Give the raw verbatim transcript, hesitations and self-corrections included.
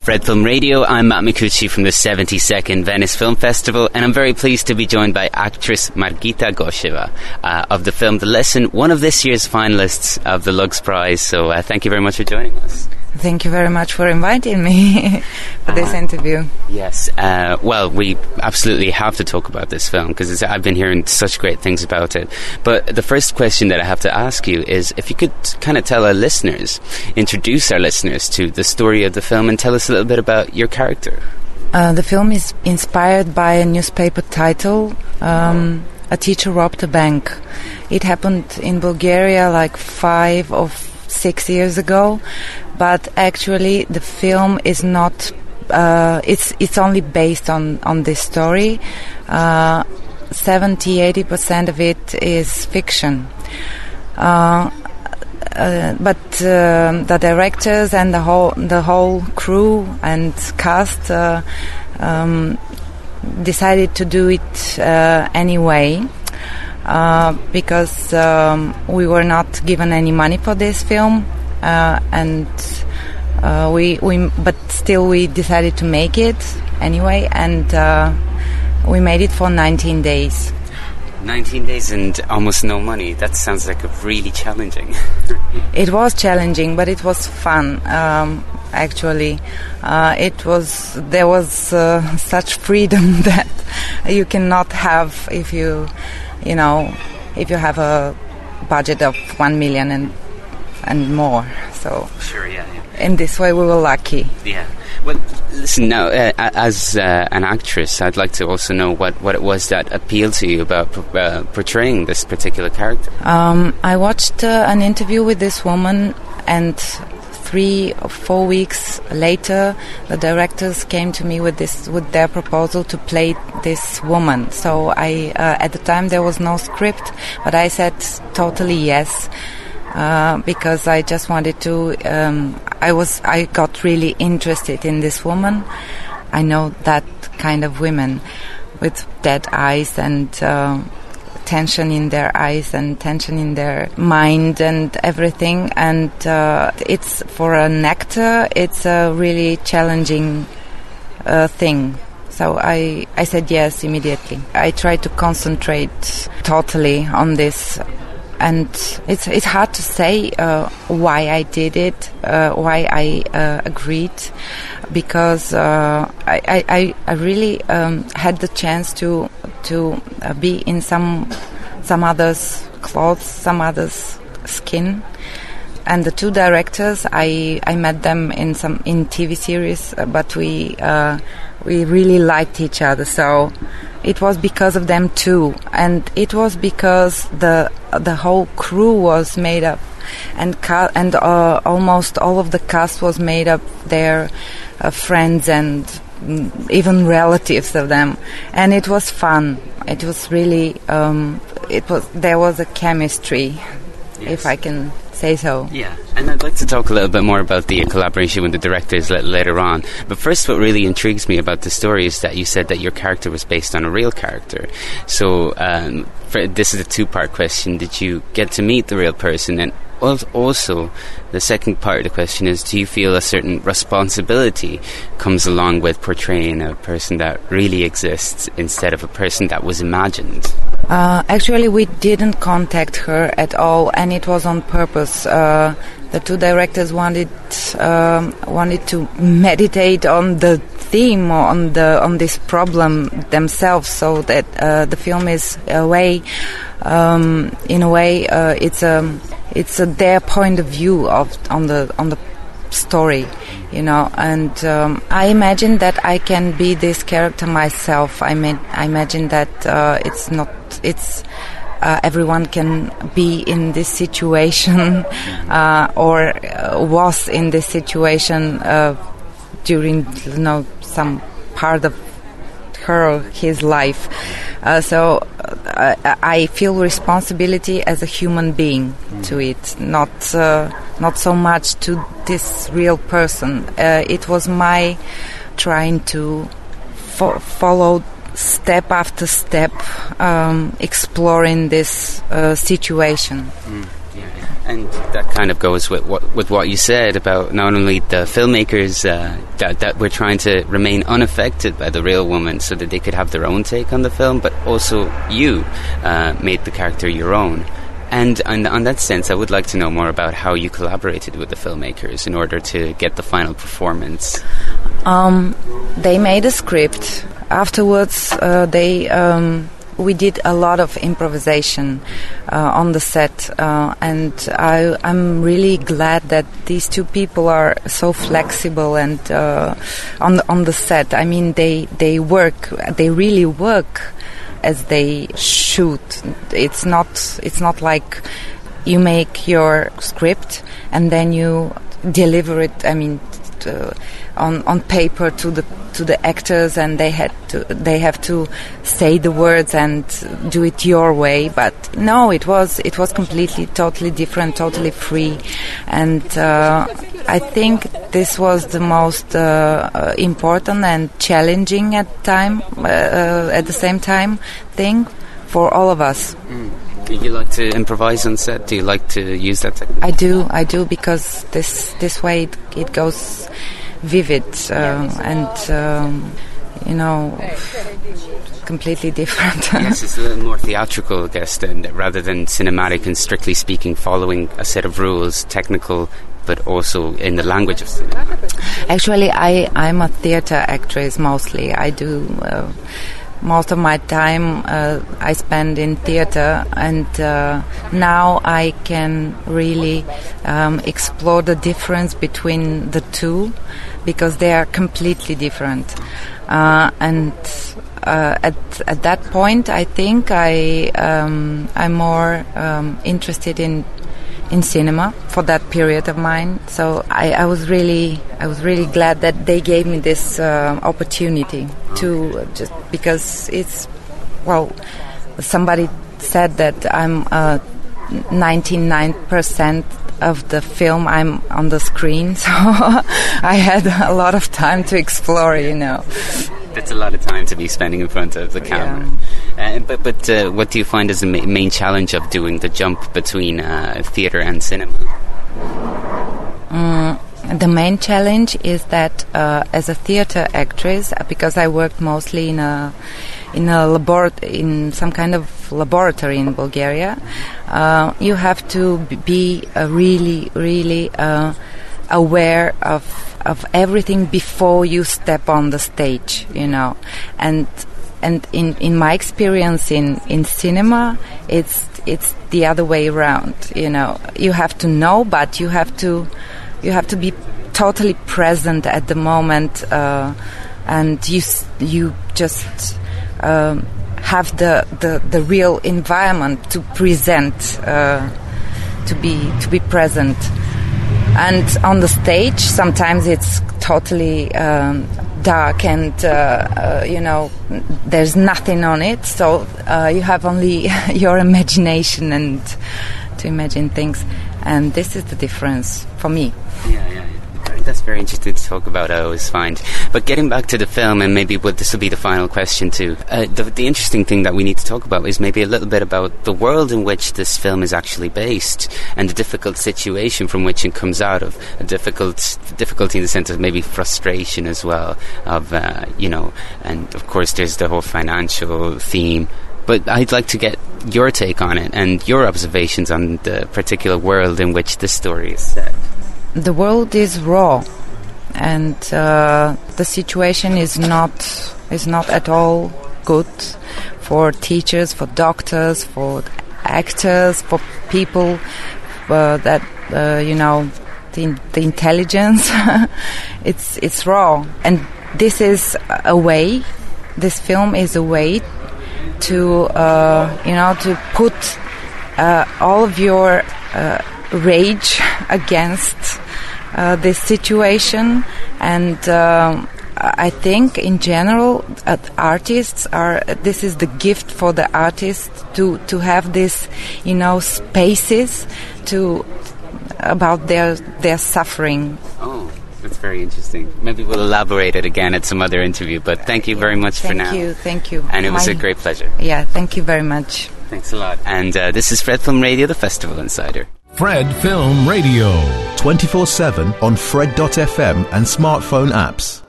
Fred Film Radio, I'm Matt Micucci from the seventy-second Venice Film Festival, and I'm very pleased to be joined by actress Margita Gosheva uh, of the film The Lesson, one of this year's finalists of the Lux Prize. So uh, thank you very much for joining us. Thank you very much for inviting me for this uh, interview. Yes, uh, well, we absolutely have to talk about this film because I've been hearing such great things about it. But the first question that I have to ask you is if you could kind of tell our listeners, introduce our listeners to the story of the film and tell us a little bit about your character. Uh, the film is inspired by a newspaper title, um, A Teacher Robbed a Bank. It happened in Bulgaria like five or six years ago. But actually, the film is not. Uh, it's it's only based on, on this story. Uh, seventy, eighty percent of it is fiction. Uh, uh, but uh, the directors and the whole the whole crew and cast uh, um, decided to do it uh, anyway. Uh, because um, we were not given any money for this film. Uh, and uh, we we but still we decided to make it anyway, and uh, we made it for nineteen days. nineteen days and almost no money. That sounds like a really challenging. It was challenging, but it was fun. Um, actually, uh, it was there was uh, such freedom that you cannot have if you you know if you have a budget of one million and. and more, so sure, yeah, yeah. In this way we were lucky. Yeah. Well, listen, now, uh, as uh, an actress, I'd like to also know what, what it was that appealed to you about uh, portraying this particular character. Um, I watched uh, an interview with this woman, and three or four weeks later, the directors came to me with this with their proposal to play this woman. So I, uh, at the time, there was no script, but I said totally yes. Uh, because I just wanted to, um, I was, I got really interested in this woman. I know that kind of women with dead eyes and uh, tension in their eyes and tension in their mind and everything. And uh, it's for an actor, it's a really challenging uh, thing. So I, I said yes immediately. I tried to concentrate totally on this. And it's it's hard to say uh, why I did it, uh, why I uh, agreed, because uh, I, I I really um, had the chance to to uh, be in some some others' clothes, some others' skin, and the two directors I I met them in some in T V series, but we uh, we really liked each other, so. It was because of them too, and it was because the the whole crew was made up, and ca- and uh, almost all of the cast was made up their uh, friends and mm, even relatives of them, and it was fun. It was really um, it was there was a chemistry, yes. If I can say so. Yeah, and I'd like to talk a little bit more about the collaboration with the directors l- later on. But first, what really intrigues me about the story is that you said that your character was based on a real character. So um, for, this is a two-part question. Did you get to meet the real person? And also, the second part of the question is, do you feel a certain responsibility comes along with portraying a person that really exists instead of a person that was imagined? Uh, actually, we didn't contact her at all, and it was on purpose. Uh, the two directors wanted um, wanted to meditate on the theme, on the on this problem themselves, so that uh, the film is a way, um, in a way, uh, it's a it's a, their point of view of on the on the story, you know. And um, I imagine that I can be this character myself. I mean, I imagine that uh, it's not it's. Uh, everyone can be in this situation uh, or uh, was in this situation uh, during, you know, some part of her or his life. Uh, so uh, I feel responsibility as a human being mm. to it, not uh, not so much to this real person. Uh, it was my trying to fo- follow step after step, um, exploring this uh, situation. Mm, yeah, yeah. And that kind of goes with what, with what you said about not only the filmmakers uh, that, that were trying to remain unaffected by the real woman so that they could have their own take on the film, but also you uh, made the character your own. And, and on that sense, I would like to know more about how you collaborated with the filmmakers in order to get the final performance. Um, they made a script. Afterwards, uh, they um, we did a lot of improvisation uh, on the set, uh, and I, I'm really glad that these two people are so flexible and uh, on the, on the set. I mean, they they work. They really work as they shoot. It's not it's not like you make your script and then you deliver it, I mean, to, on on paper to the to the actors, and they had to they have to say the words and do it your way. But no, it was it was completely, totally different, totally free, and uh, I think this was the most uh, important and challenging at time uh, uh, at the same time thing for all of us. Mm. Do you like to improvise on set? Do you like to use that technique? I do, I do, because this this way it, it goes vivid uh, and um, you know, completely different. Yes, it's a little more theatrical, I guess, than, rather than cinematic and strictly speaking following a set of rules, technical, but also in the language of cinema. Actually, I, I'm a theater actress mostly. I do uh, most of my time uh, I spend in theater, and uh, now I can really um, explore the difference between the two, because they are completely different. Uh, and uh, at at that point, I think I um, I'm more um, interested in in cinema for that period of mine. So I, I was really I was really glad that they gave me this uh, opportunity to uh, just because it's, well, somebody said that I'm uh, ninety-nine percent of the film I'm on the screen, so I had a lot of time to explore, you know. That's a lot of time to be spending in front of the camera. Yeah. Uh, but but uh, what do you find is the ma- main challenge of doing the jump between uh, theatre and cinema? Mm, the main challenge is that uh, as a theatre actress, because I worked mostly in a in a labor- in some kind of laboratory in Bulgaria, uh, you have to be uh, really, really uh, aware of of everything before you step on the stage, you know. And and in, in my experience in, in cinema, it's it's the other way around, you know. You have to know, but you have to you have to be totally present at the moment, uh, and you you just um, have the, the, the real environment to present, uh, to be to be present. And on the stage, sometimes it's totally um, dark and, uh, uh, you know, there's nothing on it. So uh, you have only your imagination and to imagine things. And this is the difference for me. Yeah, yeah. That's very interesting to talk about, I always find. But getting back to the film, and maybe what this will be the final question too, uh, the, the interesting thing that we need to talk about is maybe a little bit about the world in which this film is actually based, and the difficult situation from which it comes out of. A difficult difficulty in the sense of maybe frustration as well, of, uh, you know, and of course there's the whole financial theme. But I'd like to get your take on it and your observations on the particular world in which this story is set. The world is raw, and uh, the situation is not is not at all good for teachers, for doctors, for actors, for people uh, that uh, you know the, the intelligence. it's it's raw, and this is a way. This film is a way to uh, you know to put uh, all of your uh, rage against uh, this situation, and um, I think in general uh, artists are this is the gift for the artists to to have this, you know, spaces to about their their suffering. Oh, that's very interesting. Maybe we'll elaborate it again at some other interview, but thank you very much thank for now. Thank you, thank you. And it was My, a great pleasure. Yeah, thank you very much. Thanks a lot. And uh, this is Fred Film Radio, the Festival Insider. Fred Film Radio. twenty-four seven on Fred dot f m and smartphone apps.